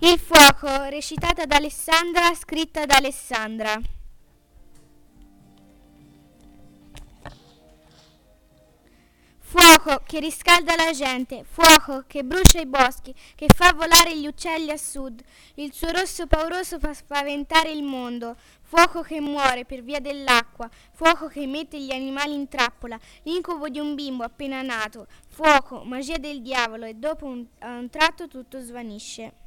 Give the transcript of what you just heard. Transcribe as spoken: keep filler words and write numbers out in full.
Il fuoco, recitata da Alessandra, scritta da Alessandra. Fuoco che riscalda la gente, fuoco che brucia i boschi, che fa volare gli uccelli a sud. Il suo rosso pauroso fa spaventare il mondo. Fuoco che muore per via dell'acqua, fuoco che mette gli animali in trappola, l'incubo di un bimbo appena nato. Fuoco, magia del diavolo, e dopo un, a un tratto tutto svanisce.